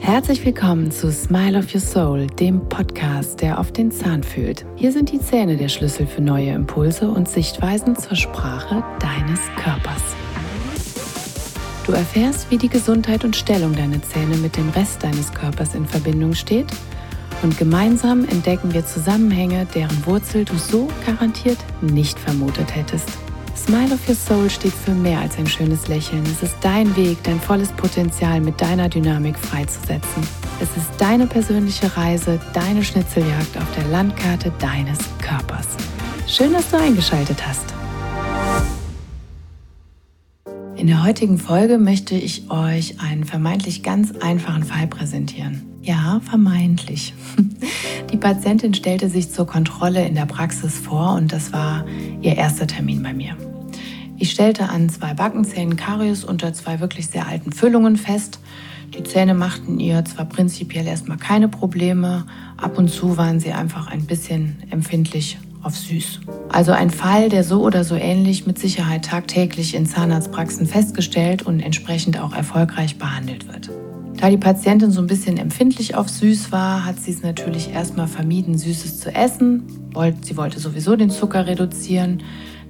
Herzlich willkommen zu Smile of Your Soul, dem Podcast, der auf den Zahn fühlt. Hier sind die Zähne der Schlüssel für neue Impulse und Sichtweisen zur Sprache deines Körpers. Du erfährst, wie die Gesundheit und Stellung deiner Zähne mit dem Rest deines Körpers in Verbindung steht und gemeinsam entdecken wir Zusammenhänge, deren Wurzel du so garantiert nicht vermutet hättest. Smile of Your Soul steht für mehr als ein schönes Lächeln. Es ist dein Weg, dein volles Potenzial mit deiner Dynamik freizusetzen. Es ist deine persönliche Reise, deine Schnitzeljagd auf der Landkarte deines Körpers. Schön, dass du eingeschaltet hast. In der heutigen Folge möchte ich euch einen vermeintlich ganz einfachen Fall präsentieren. Ja, vermeintlich. Die Patientin stellte sich zur Kontrolle in der Praxis vor und das war ihr erster Termin bei mir. Ich stellte an 2 Backenzähnen Karies unter 2 wirklich sehr alten Füllungen fest. Die Zähne machten ihr zwar prinzipiell erstmal keine Probleme, ab und zu waren sie einfach ein bisschen empfindlich auf süß. Also ein Fall, der so oder so ähnlich mit Sicherheit tagtäglich in Zahnarztpraxen festgestellt und entsprechend auch erfolgreich behandelt wird. Da die Patientin so ein bisschen empfindlich auf süß war, hat sie es natürlich erstmal vermieden, Süßes zu essen. Sie wollte sowieso den Zucker reduzieren,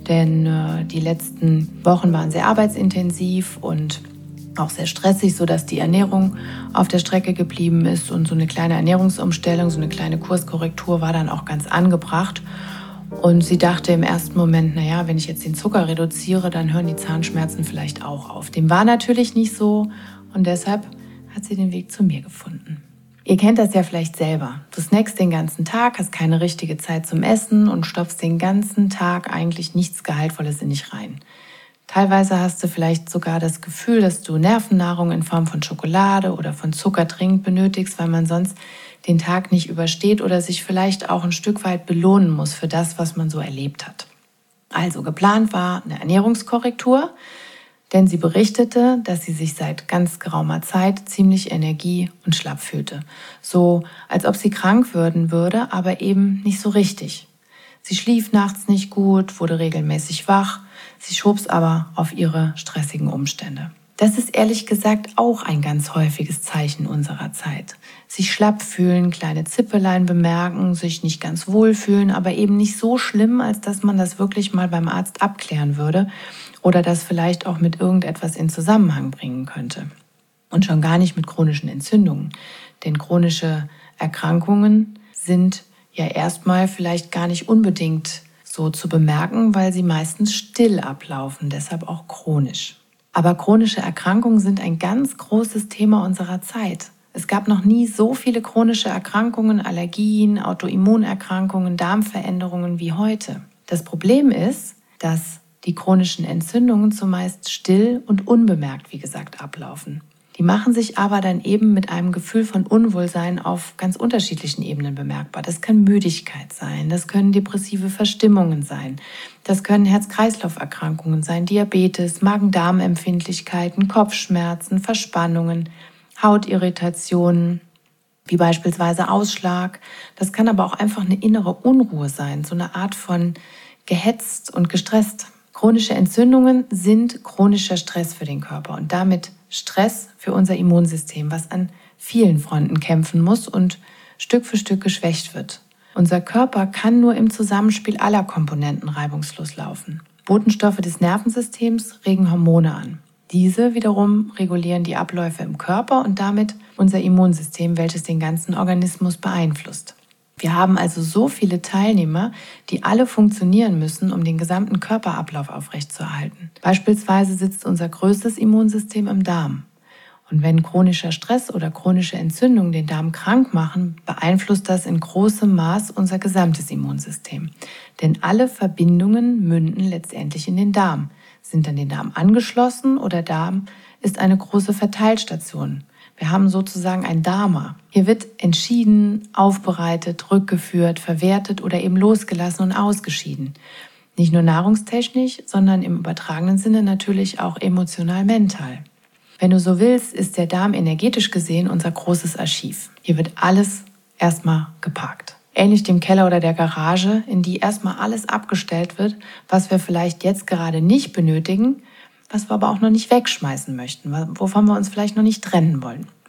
denn die letzten Wochen waren sehr arbeitsintensiv und auch sehr stressig, sodass die Ernährung auf der Strecke geblieben ist. Und so eine kleine Ernährungsumstellung, so eine kleine Kurskorrektur war dann auch ganz angebracht. Und sie dachte im ersten Moment, naja, wenn ich jetzt den Zucker reduziere, dann hören die Zahnschmerzen vielleicht auch auf. Dem war natürlich nicht so und deshalb hat sie den Weg zu mir gefunden. Ihr kennt das ja vielleicht selber. Du snackst den ganzen Tag, hast keine richtige Zeit zum Essen und stopfst den ganzen Tag eigentlich nichts Gehaltvolles in dich rein. Teilweise hast du vielleicht sogar das Gefühl, dass du Nervennahrung in Form von Schokolade oder von Zucker dringend benötigst, weil man sonst den Tag nicht übersteht oder sich vielleicht auch ein Stück weit belohnen muss für das, was man so erlebt hat. Also geplant war eine Ernährungskorrektur, denn sie berichtete, dass sie sich seit ganz geraumer Zeit ziemlich energie- und schlapp fühlte. So, als ob sie krank werden würde, aber eben nicht so richtig. Sie schlief nachts nicht gut, wurde regelmäßig wach, sie schob's aber auf ihre stressigen Umstände. Das ist ehrlich gesagt auch ein ganz häufiges Zeichen unserer Zeit. Sich schlapp fühlen, kleine Zippeleien bemerken, sich nicht ganz wohl fühlen, aber eben nicht so schlimm, als dass man das wirklich mal beim Arzt abklären würde oder das vielleicht auch mit irgendetwas in Zusammenhang bringen könnte. Und schon gar nicht mit chronischen Entzündungen. Denn chronische Erkrankungen sind ja erstmal vielleicht gar nicht unbedingt so zu bemerken, weil sie meistens still ablaufen, deshalb auch chronisch. Aber chronische Erkrankungen sind ein ganz großes Thema unserer Zeit. Es gab noch nie so viele chronische Erkrankungen, Allergien, Autoimmunerkrankungen, Darmveränderungen wie heute. Das Problem ist, dass die chronischen Entzündungen zumeist still und unbemerkt, wie gesagt, ablaufen. Die machen sich aber dann eben mit einem Gefühl von Unwohlsein auf ganz unterschiedlichen Ebenen bemerkbar. Das kann Müdigkeit sein, das können depressive Verstimmungen sein, das können Herz-Kreislauf-Erkrankungen sein, Diabetes, Magen-Darm-Empfindlichkeiten, Kopfschmerzen, Verspannungen, Hautirritationen, wie beispielsweise Ausschlag. Das kann aber auch einfach eine innere Unruhe sein, so eine Art von gehetzt und gestresst. Chronische Entzündungen sind chronischer Stress für den Körper und damit Stress für unser Immunsystem, was an vielen Fronten kämpfen muss und Stück für Stück geschwächt wird. Unser Körper kann nur im Zusammenspiel aller Komponenten reibungslos laufen. Botenstoffe des Nervensystems regen Hormone an. Diese wiederum regulieren die Abläufe im Körper und damit unser Immunsystem, welches den ganzen Organismus beeinflusst. Wir haben also so viele Teilnehmer, die alle funktionieren müssen, um den gesamten Körperablauf aufrechtzuerhalten. Beispielsweise sitzt unser größtes Immunsystem im Darm. Und wenn chronischer Stress oder chronische Entzündungen den Darm krank machen, beeinflusst das in großem Maß unser gesamtes Immunsystem. Denn alle Verbindungen münden letztendlich in den Darm, sind an den Darm angeschlossen oder Darm ist eine große Verteilstation. Wir haben sozusagen ein Dharma. Hier wird entschieden, aufbereitet, rückgeführt, verwertet oder eben losgelassen und ausgeschieden. Nicht nur nahrungstechnisch, sondern im übertragenen Sinne natürlich auch emotional-mental. Wenn du so willst, ist der Darm energetisch gesehen unser großes Archiv. Hier wird alles erstmal geparkt. Ähnlich dem Keller oder der Garage, in die erstmal alles abgestellt wird, was wir vielleicht jetzt gerade nicht benötigen, was wir aber auch noch nicht wegschmeißen möchten, wovon wir uns vielleicht noch nicht trennen wollen.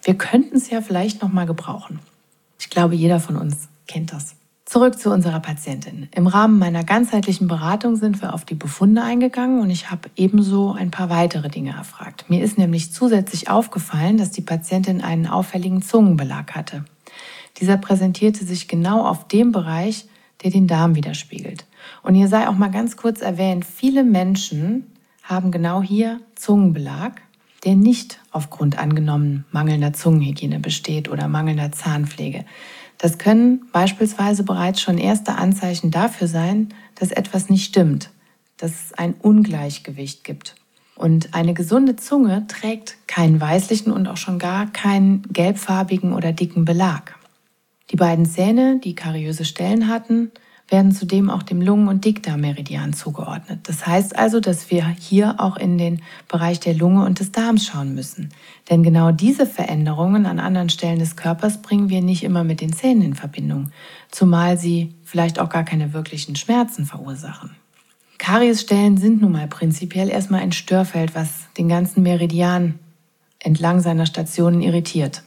Wir könnten es ja vielleicht noch mal gebrauchen. Ich glaube, jeder von uns kennt das. Zurück zu unserer Patientin. Im Rahmen meiner ganzheitlichen Beratung sind wir auf die Befunde eingegangen und ich habe ebenso ein paar weitere Dinge erfragt. Mir ist nämlich zusätzlich aufgefallen, dass die Patientin einen auffälligen Zungenbelag hatte. Dieser präsentierte sich genau auf dem Bereich, der den Darm widerspiegelt. Und hier sei auch mal ganz kurz erwähnt, viele Menschen haben genau hier Zungenbelag, der nicht aufgrund angenommen mangelnder Zungenhygiene besteht oder mangelnder Zahnpflege. Das können beispielsweise bereits schon erste Anzeichen dafür sein, dass etwas nicht stimmt, dass es ein Ungleichgewicht gibt. Und eine gesunde Zunge trägt keinen weißlichen und auch schon gar keinen gelbfarbigen oder dicken Belag. Die beiden Zähne, die kariöse Stellen hatten, werden zudem auch dem Lungen- und Dickdarmmeridian zugeordnet. Das heißt also, dass wir hier auch in den Bereich der Lunge und des Darms schauen müssen. Denn genau diese Veränderungen an anderen Stellen des Körpers bringen wir nicht immer mit den Zähnen in Verbindung, zumal sie vielleicht auch gar keine wirklichen Schmerzen verursachen. Kariesstellen sind nun mal prinzipiell erstmal ein Störfeld, was den ganzen Meridian entlang seiner Stationen irritiert.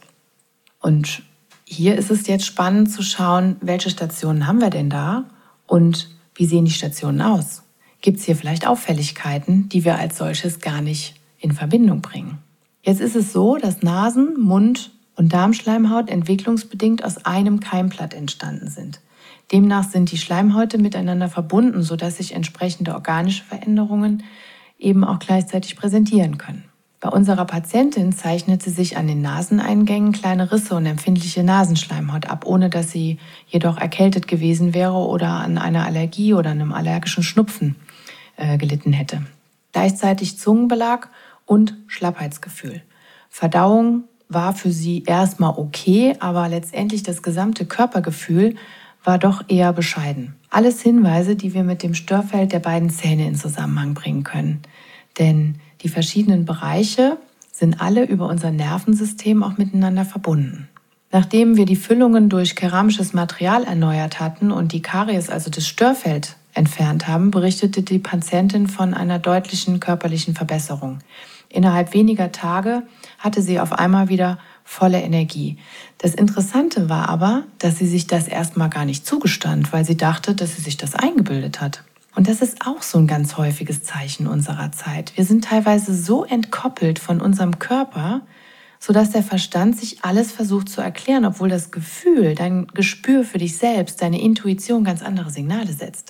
Und hier ist es jetzt spannend zu schauen, welche Stationen haben wir denn da und wie sehen die Stationen aus? Gibt es hier vielleicht Auffälligkeiten, die wir als solches gar nicht in Verbindung bringen? Jetzt ist es so, dass Nasen-, Mund- und Darmschleimhaut entwicklungsbedingt aus einem Keimblatt entstanden sind. Demnach sind die Schleimhäute miteinander verbunden, sodass sich entsprechende organische Veränderungen eben auch gleichzeitig präsentieren können. Bei unserer Patientin zeichnete sich an den Naseneingängen kleine Risse und empfindliche Nasenschleimhaut ab, ohne dass sie jedoch erkältet gewesen wäre oder an einer Allergie oder einem allergischen Schnupfen gelitten hätte. Gleichzeitig Zungenbelag und Schlappheitsgefühl. Verdauung war für sie erstmal okay, aber letztendlich das gesamte Körpergefühl war doch eher bescheiden. Alles Hinweise, die wir mit dem Störfeld der beiden Zähne in Zusammenhang bringen können. Denn die verschiedenen Bereiche sind alle über unser Nervensystem auch miteinander verbunden. Nachdem wir die Füllungen durch keramisches Material erneuert hatten und die Karies, also das Störfeld, entfernt haben, berichtete die Patientin von einer deutlichen körperlichen Verbesserung. Innerhalb weniger Tage hatte sie auf einmal wieder volle Energie. Das Interessante war aber, dass sie sich das erstmal gar nicht zugestand, weil sie dachte, dass sie sich das eingebildet hat. Und das ist auch so ein ganz häufiges Zeichen unserer Zeit. Wir sind teilweise so entkoppelt von unserem Körper, sodass der Verstand sich alles versucht zu erklären, obwohl das Gefühl, dein Gespür für dich selbst, deine Intuition ganz andere Signale setzt.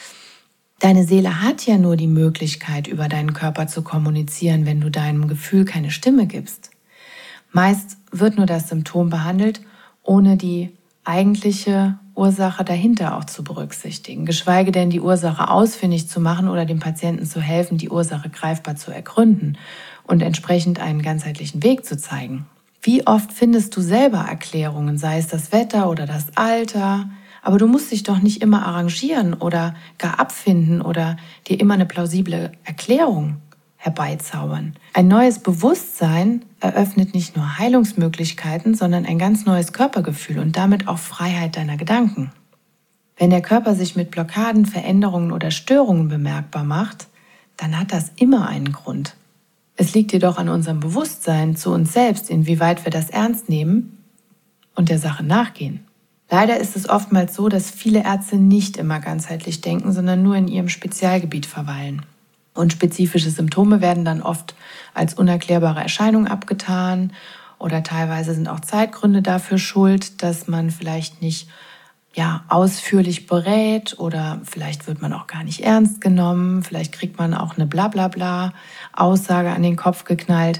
Deine Seele hat ja nur die Möglichkeit, über deinen Körper zu kommunizieren, wenn du deinem Gefühl keine Stimme gibst. Meist wird nur das Symptom behandelt, ohne die eigentliche Ursache dahinter auch zu berücksichtigen, geschweige denn die Ursache ausfindig zu machen oder dem Patienten zu helfen, die Ursache greifbar zu ergründen und entsprechend einen ganzheitlichen Weg zu zeigen. Wie oft findest du selber Erklärungen, sei es das Wetter oder das Alter, aber du musst dich doch nicht immer arrangieren oder gar abfinden oder dir immer eine plausible Erklärung herbeizaubern. Ein neues Bewusstsein eröffnet nicht nur Heilungsmöglichkeiten, sondern ein ganz neues Körpergefühl und damit auch Freiheit deiner Gedanken. Wenn der Körper sich mit Blockaden, Veränderungen oder Störungen bemerkbar macht, dann hat das immer einen Grund. Es liegt jedoch an unserem Bewusstsein zu uns selbst, inwieweit wir das ernst nehmen und der Sache nachgehen. Leider ist es oftmals so, dass viele Ärzte nicht immer ganzheitlich denken, sondern nur in ihrem Spezialgebiet verweilen. Und spezifische Symptome werden dann oft als unerklärbare Erscheinung abgetan oder teilweise sind auch Zeitgründe dafür schuld, dass man vielleicht nicht ausführlich berät oder vielleicht wird man auch gar nicht ernst genommen, vielleicht kriegt man auch eine Blablabla-Aussage an den Kopf geknallt.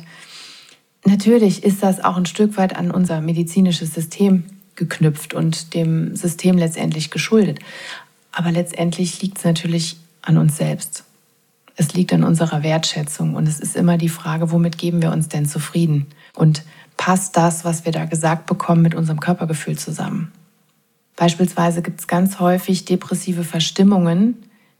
Natürlich ist das auch ein Stück weit an unser medizinisches System geknüpft und dem System letztendlich geschuldet. Aber letztendlich liegt es natürlich an uns selbst. Es liegt an unserer Wertschätzung und es ist immer die Frage, womit geben wir uns denn zufrieden? Und passt das, was wir da gesagt bekommen, mit unserem Körpergefühl zusammen? Beispielsweise gibt es ganz häufig depressive Verstimmungen,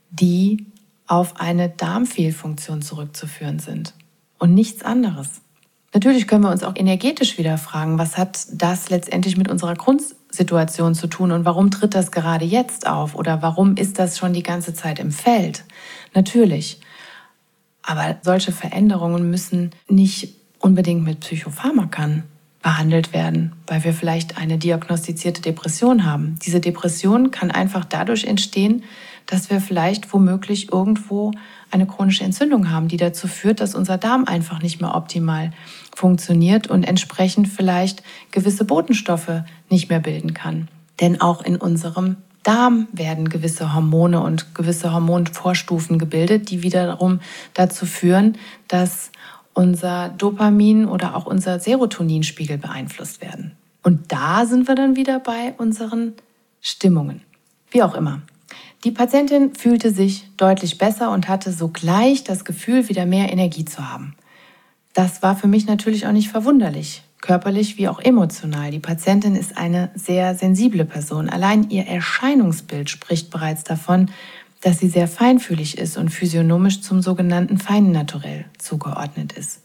die auf eine Darmfehlfunktion zurückzuführen sind und nichts anderes. Natürlich können wir uns auch energetisch wieder fragen, was hat das letztendlich mit unserer Grundsituation zu tun und warum tritt das gerade jetzt auf oder warum ist das schon die ganze Zeit im Feld? Natürlich. Aber solche Veränderungen müssen nicht unbedingt mit Psychopharmakern behandelt werden, weil wir vielleicht eine diagnostizierte Depression haben. Diese Depression kann einfach dadurch entstehen, dass wir vielleicht womöglich irgendwo eine chronische Entzündung haben, die dazu führt, dass unser Darm einfach nicht mehr optimal funktioniert und entsprechend vielleicht gewisse Botenstoffe nicht mehr bilden kann. Denn auch in unserem Darm werden gewisse Hormone und gewisse Hormonvorstufen gebildet, die wiederum dazu führen, dass unser Dopamin oder auch unser Serotoninspiegel beeinflusst werden. Und da sind wir dann wieder bei unseren Stimmungen. Wie auch immer. Die Patientin fühlte sich deutlich besser und hatte sogleich das Gefühl, wieder mehr Energie zu haben. Das war für mich natürlich auch nicht verwunderlich, körperlich wie auch emotional. Die Patientin ist eine sehr sensible Person. Allein ihr Erscheinungsbild spricht bereits davon, dass sie sehr feinfühlig ist und physiognomisch zum sogenannten feinen Naturell zugeordnet ist.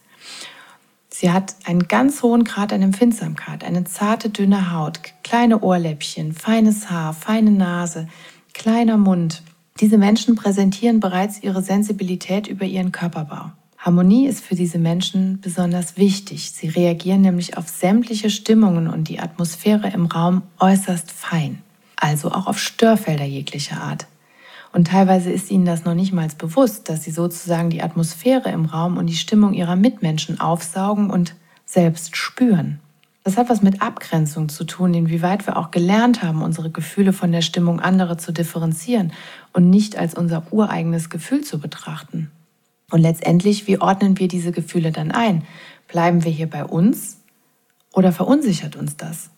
Sie hat einen ganz hohen Grad an Empfindsamkeit, eine zarte, dünne Haut, kleine Ohrläppchen, feines Haar, feine Nase, kleiner Mund. Diese Menschen präsentieren bereits ihre Sensibilität über ihren Körperbau. Harmonie ist für diese Menschen besonders wichtig. Sie reagieren nämlich auf sämtliche Stimmungen und die Atmosphäre im Raum äußerst fein, also auch auf Störfelder jeglicher Art. Und teilweise ist ihnen das noch nicht mal bewusst, dass sie sozusagen die Atmosphäre im Raum und die Stimmung ihrer Mitmenschen aufsaugen und selbst spüren. Das hat was mit Abgrenzung zu tun, inwieweit wir auch gelernt haben, unsere Gefühle von der Stimmung anderer zu differenzieren und nicht als unser ureigenes Gefühl zu betrachten. Und letztendlich, wie ordnen wir diese Gefühle dann ein? Bleiben wir hier bei uns oder verunsichert uns das?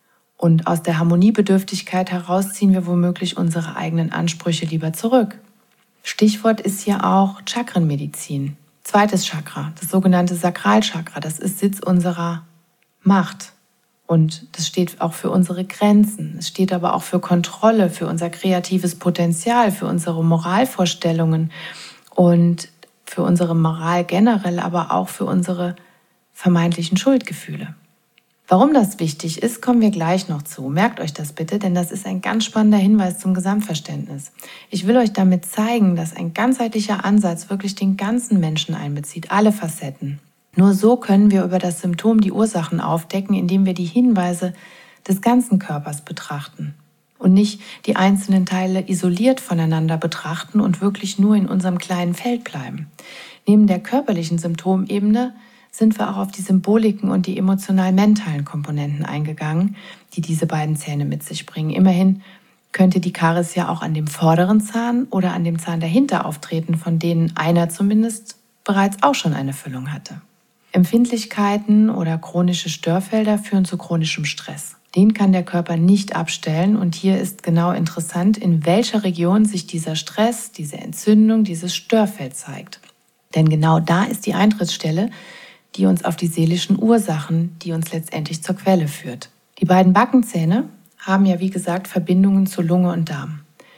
Und aus der Harmoniebedürftigkeit heraus ziehen wir womöglich unsere eigenen Ansprüche lieber zurück. Stichwort ist hier auch Chakrenmedizin. Zweites Chakra, das sogenannte Sakralchakra, das ist Sitz unserer Macht. Und das steht auch für unsere Grenzen. Es steht aber auch für Kontrolle, für unser kreatives Potenzial, für unsere Moralvorstellungen und für unsere Moral generell, aber auch für unsere vermeintlichen Schuldgefühle. Warum das wichtig ist, kommen wir gleich noch zu. Merkt euch das bitte, denn das ist ein ganz spannender Hinweis zum Gesamtverständnis. Ich will euch damit zeigen, dass ein ganzheitlicher Ansatz wirklich den ganzen Menschen einbezieht, alle Facetten. Nur so können wir über das Symptom die Ursachen aufdecken, indem wir die Hinweise des ganzen Körpers betrachten und nicht die einzelnen Teile isoliert voneinander betrachten und wirklich nur in unserem kleinen Feld bleiben. Neben der körperlichen Symptomebene sind wir auch auf die Symboliken und die emotional-mentalen Komponenten eingegangen, die diese beiden Zähne mit sich bringen. Immerhin könnte die Karies ja auch an dem vorderen Zahn oder an dem Zahn dahinter auftreten, von denen einer zumindest bereits auch schon eine Füllung hatte. Empfindlichkeiten oder chronische Störfelder führen zu chronischem Stress. Den kann der Körper nicht abstellen und hier ist genau interessant, in welcher Region sich dieser Stress, diese Entzündung, dieses Störfeld zeigt. Denn genau da ist die Eintrittsstelle, die uns auf die seelischen Ursachen, die uns letztendlich zur Quelle führt. Die beiden Backenzähne haben ja wie gesagt Verbindungen zu Lunge und Darm.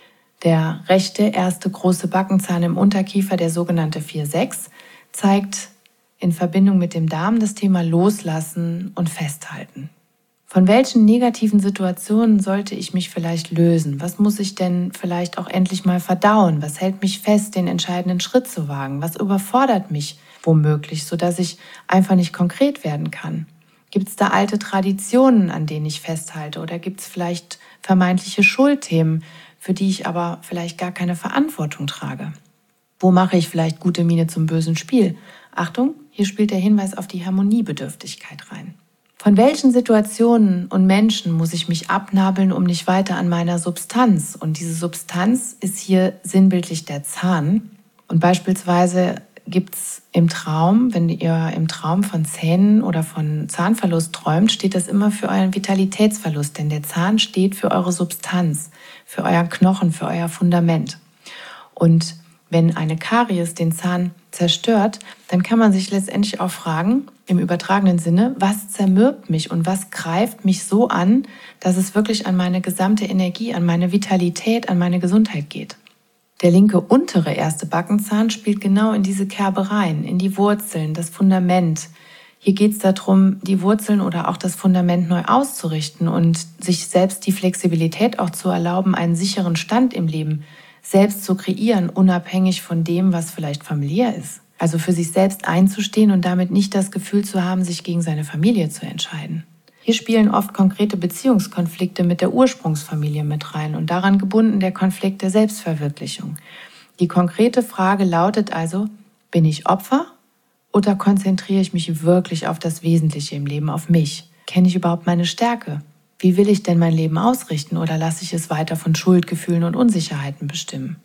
Der rechte erste große Backenzahn im Unterkiefer, der sogenannte 4-6, zeigt in Verbindung mit dem Darm das Thema Loslassen und Festhalten. Von welchen negativen Situationen sollte ich mich vielleicht lösen? Was muss ich denn vielleicht auch endlich mal verdauen? Was hält mich fest, den entscheidenden Schritt zu wagen? Was überfordert mich womöglich, sodass ich einfach nicht konkret werden kann? Gibt es da alte Traditionen, an denen ich festhalte? Oder gibt es vielleicht vermeintliche Schuldthemen, für die ich aber vielleicht gar keine Verantwortung trage? Wo mache ich vielleicht gute Miene zum bösen Spiel? Achtung, hier spielt der Hinweis auf die Harmoniebedürftigkeit rein. Von welchen Situationen und Menschen muss ich mich abnabeln, um nicht weiter an meiner Substanz? Und diese Substanz ist hier sinnbildlich der Zahn. Und beispielsweise gibt es im Traum, wenn ihr im Traum von Zähnen oder von Zahnverlust träumt, steht das immer für euren Vitalitätsverlust. Denn der Zahn steht für eure Substanz, für euren Knochen, für euer Fundament. Und wenn eine Karies den Zahn zerstört, dann kann man sich letztendlich auch fragen, im übertragenen Sinne, was zermürbt mich und was greift mich so an, dass es wirklich an meine gesamte Energie, an meine Vitalität, an meine Gesundheit geht. Der linke untere erste Backenzahn spielt genau in diese Kerbe rein, in die Wurzeln, das Fundament. Hier geht es darum, die Wurzeln oder auch das Fundament neu auszurichten und sich selbst die Flexibilität auch zu erlauben, einen sicheren Stand im Leben selbst zu kreieren, unabhängig von dem, was vielleicht familiär ist. Also für sich selbst einzustehen und damit nicht das Gefühl zu haben, sich gegen seine Familie zu entscheiden. Hier spielen oft konkrete Beziehungskonflikte mit der Ursprungsfamilie mit rein und daran gebunden der Konflikt der Selbstverwirklichung. Die konkrete Frage lautet also, bin ich Opfer oder konzentriere ich mich wirklich auf das Wesentliche im Leben, auf mich? Kenne ich überhaupt meine Stärke? Wie will ich denn mein Leben ausrichten oder lasse ich es weiter von Schuldgefühlen und Unsicherheiten bestimmen?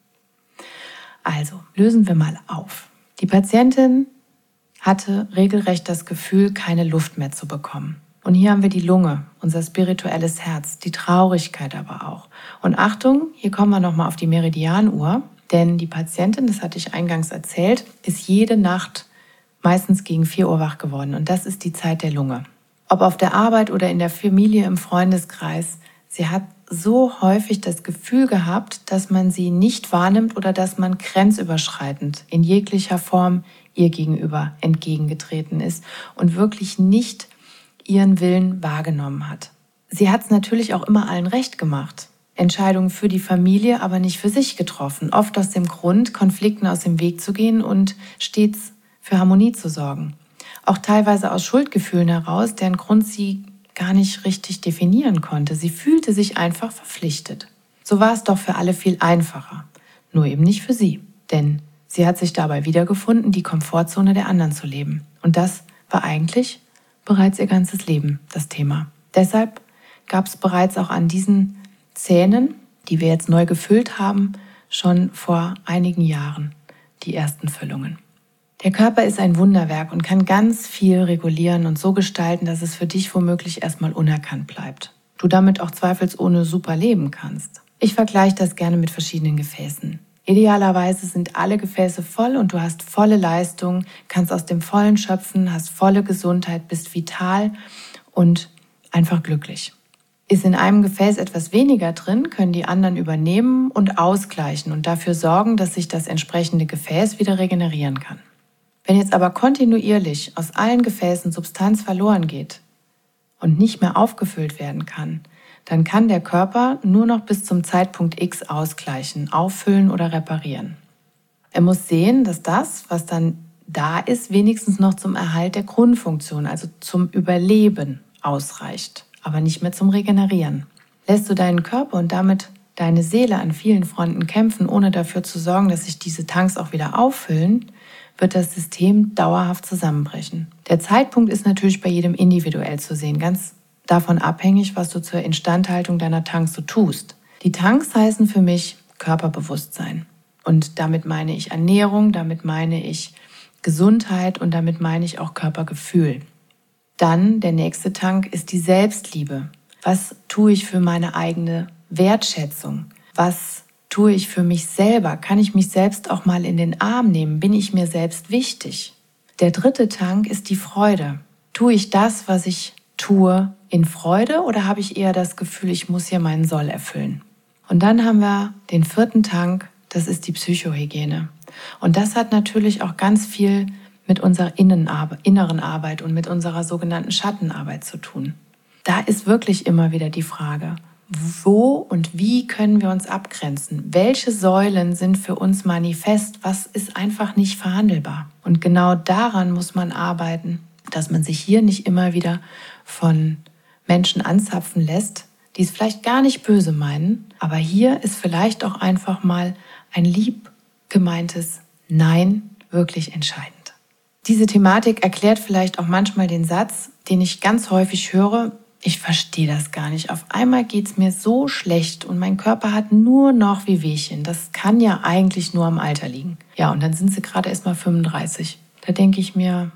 Also, lösen wir mal auf. Die Patientin hatte regelrecht das Gefühl, keine Luft mehr zu bekommen. Und hier haben wir die Lunge, unser spirituelles Herz, die Traurigkeit aber auch. Und Achtung, hier kommen wir nochmal auf die Meridianuhr, denn die Patientin, das hatte ich eingangs erzählt, ist jede Nacht meistens gegen 4 Uhr wach geworden. Und das ist die Zeit der Lunge. Ob auf der Arbeit oder in der Familie, im Freundeskreis, sie hat so häufig das Gefühl gehabt, dass man sie nicht wahrnimmt oder dass man grenzüberschreitend in jeglicher Form ihr gegenüber entgegengetreten ist und wirklich nicht ihren Willen wahrgenommen hat. Sie hat es natürlich auch immer allen recht gemacht. Entscheidungen für die Familie, aber nicht für sich getroffen. Oft aus dem Grund, Konflikten aus dem Weg zu gehen und stets für Harmonie zu sorgen. Auch teilweise aus Schuldgefühlen heraus, deren Grund sie gar nicht richtig definieren konnte. Sie fühlte sich einfach verpflichtet. So war es doch für alle viel einfacher. Nur eben nicht für sie. Denn sie hat sich dabei wiedergefunden, die Komfortzone der anderen zu leben. Und das war eigentlich bereits ihr ganzes Leben das Thema. Deshalb gab es bereits auch an diesen Zähnen, die wir jetzt neu gefüllt haben, schon vor einigen Jahren die ersten Füllungen. Der Körper ist ein Wunderwerk und kann ganz viel regulieren und so gestalten, dass es für dich womöglich erstmal unerkannt bleibt. Du damit auch zweifelsohne super leben kannst. Ich vergleiche das gerne mit verschiedenen Gefäßen. Idealerweise sind alle Gefäße voll und du hast volle Leistung, kannst aus dem Vollen schöpfen, hast volle Gesundheit, bist vital und einfach glücklich. Ist in einem Gefäß etwas weniger drin, können die anderen übernehmen und ausgleichen und dafür sorgen, dass sich das entsprechende Gefäß wieder regenerieren kann. Wenn jetzt aber kontinuierlich aus allen Gefäßen Substanz verloren geht und nicht mehr aufgefüllt werden kann, dann kann der Körper nur noch bis zum Zeitpunkt X ausgleichen, auffüllen oder reparieren. Er muss sehen, dass das, was dann da ist, wenigstens noch zum Erhalt der Grundfunktion, also zum Überleben ausreicht, aber nicht mehr zum Regenerieren. Lässt du deinen Körper und damit deine Seele an vielen Fronten kämpfen, ohne dafür zu sorgen, dass sich diese Tanks auch wieder auffüllen, wird das System dauerhaft zusammenbrechen. Der Zeitpunkt ist natürlich bei jedem individuell zu sehen, ganz davon abhängig, was du zur Instandhaltung deiner Tanks so tust. Die Tanks heißen für mich Körperbewusstsein. Und damit meine ich Ernährung, damit meine ich Gesundheit und damit meine ich auch Körpergefühl. Dann der nächste Tank ist die Selbstliebe. Was tue ich für meine eigene Wertschätzung? Was tue ich für mich selber? Kann ich mich selbst auch mal in den Arm nehmen? Bin ich mir selbst wichtig? Der dritte Tank ist die Freude. Tue ich das, was ich tue, in Freude oder habe ich eher das Gefühl, ich muss hier meinen Soll erfüllen? Und dann haben wir den vierten Tank, das ist die Psychohygiene. Und das hat natürlich auch ganz viel mit unserer inneren Arbeit und mit unserer sogenannten Schattenarbeit zu tun. Da ist wirklich immer wieder die Frage, wo und wie können wir uns abgrenzen? Welche Säulen sind für uns manifest? Was ist einfach nicht verhandelbar? Und genau daran muss man arbeiten, dass man sich hier nicht immer wieder von Menschen anzapfen lässt, die es vielleicht gar nicht böse meinen, aber hier ist vielleicht auch einfach mal ein lieb gemeintes Nein wirklich entscheidend. Diese Thematik erklärt vielleicht auch manchmal den Satz, den ich ganz häufig höre: Ich verstehe das gar nicht. Auf einmal geht es mir so schlecht und mein Körper hat nur noch Wehwehchen. Das kann ja eigentlich nur am Alter liegen. Ja, und dann sind sie gerade erst mal 35. Da denke ich mir,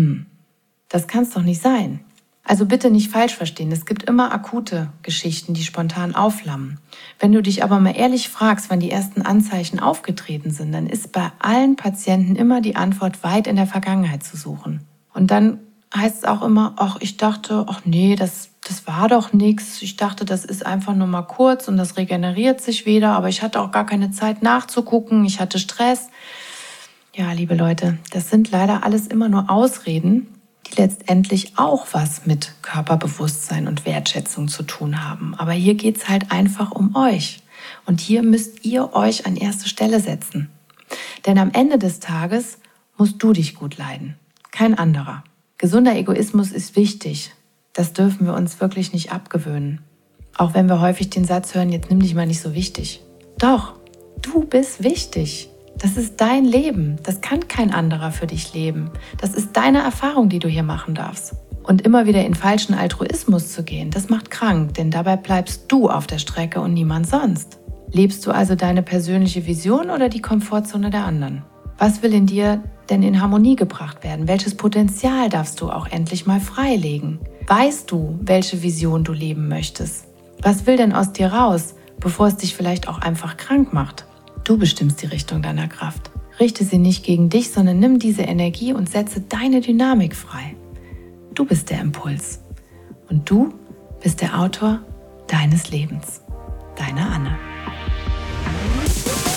das kann es doch nicht sein. Also bitte nicht falsch verstehen. Es gibt immer akute Geschichten, die spontan aufflammen. Wenn du dich aber mal ehrlich fragst, wann die ersten Anzeichen aufgetreten sind, dann ist bei allen Patienten immer die Antwort weit in der Vergangenheit zu suchen. Und dann heißt es auch immer, ich dachte, nee, das war doch nichts. Ich dachte, das ist einfach nur mal kurz und das regeneriert sich wieder, aber ich hatte auch gar keine Zeit nachzugucken, ich hatte Stress. Ja, liebe Leute, das sind leider alles immer nur Ausreden, die letztendlich auch was mit Körperbewusstsein und Wertschätzung zu tun haben. Aber hier geht es halt einfach um euch. Und hier müsst ihr euch an erste Stelle setzen. Denn am Ende des Tages musst du dich gut leiden, kein anderer. Gesunder Egoismus ist wichtig. Das dürfen wir uns wirklich nicht abgewöhnen. Auch wenn wir häufig den Satz hören, jetzt nimm dich mal nicht so wichtig. Doch, du bist wichtig. Das ist dein Leben. Das kann kein anderer für dich leben. Das ist deine Erfahrung, die du hier machen darfst. Und immer wieder in falschen Altruismus zu gehen, das macht krank, denn dabei bleibst du auf der Strecke und niemand sonst. Lebst du also deine persönliche Vision oder die Komfortzone der anderen? Was will in dir denn in Harmonie gebracht werden? Welches Potenzial darfst du auch endlich mal freilegen? Weißt du, welche Vision du leben möchtest? Was will denn aus dir raus, bevor es dich vielleicht auch einfach krank macht? Du bestimmst die Richtung deiner Kraft. Richte sie nicht gegen dich, sondern nimm diese Energie und setze deine Dynamik frei. Du bist der Impuls und du bist der Autor deines Lebens. Deine Anne.